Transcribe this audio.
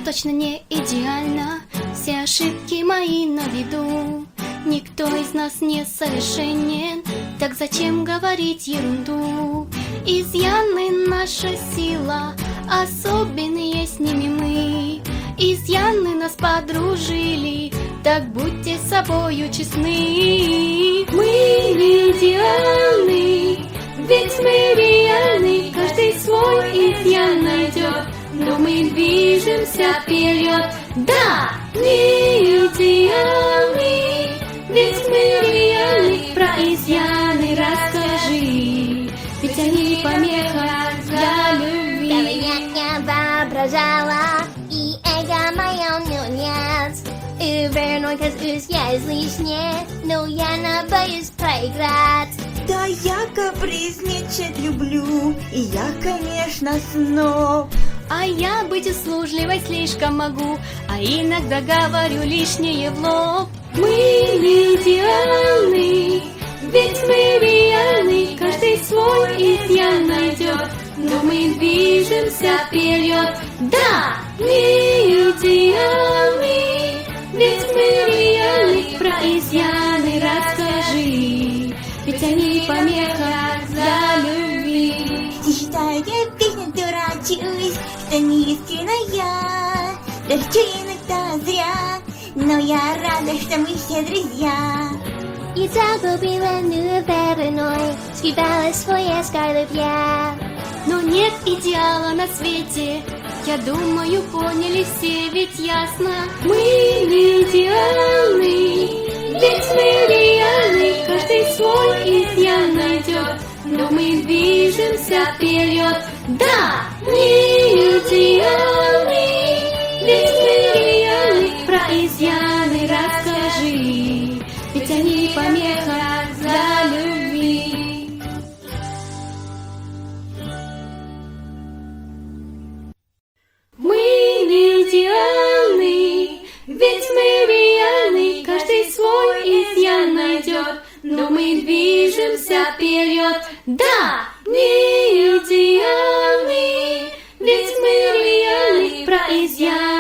точно не идеальна, все ошибки мои на виду. Никто из нас не совершенен, так зачем говорить ерунду? Изъяны наша сила, особенные с ними мы. Изъяны нас подружили, так будьте с собою честны. Мы не идеальны, ведь мы реальны, каждый свой изъян найдет, но мы движемся вперед. Да, не идеальны, ведь мы реальны, про изъяны расскажи, ведь они помеха для любви. Я воображала, и эго мое нет. Верной, я излишне, но я не боюсь проиграть. Да я капризничать люблю, и я, конечно, сноб. А я быть услужливой слишком могу, а иногда говорю лишнее в лоб. Мы не идеальны, ведь мы реальны, каждый свой изъян найдет, но мы движемся вперед. Да, не идеальны, ведь мы реальны, про изъяны расскажи, ведь они помеха для любви. Ты считаешь, я вечно дурачусь, что не искренная, даже иногда зря, но я рада, что мы все друзья. И загубила неверной, скидала свои скорлупья. Но нет идеала на свете, я думаю, поняли все, ведь ясно. Мы не идеальны, ведь мы реальны, каждый свой изъян найдет, но мы движемся вперед. Да, не идеальны, ведь мы реальны, про изъяны расскажи, ведь они помеха для любви. Мы не идеальны, ведь мы реальны, каждый свой изъян найдет, но мы движемся вперед. Да, не идеальны, ведь мы реальны, про изъян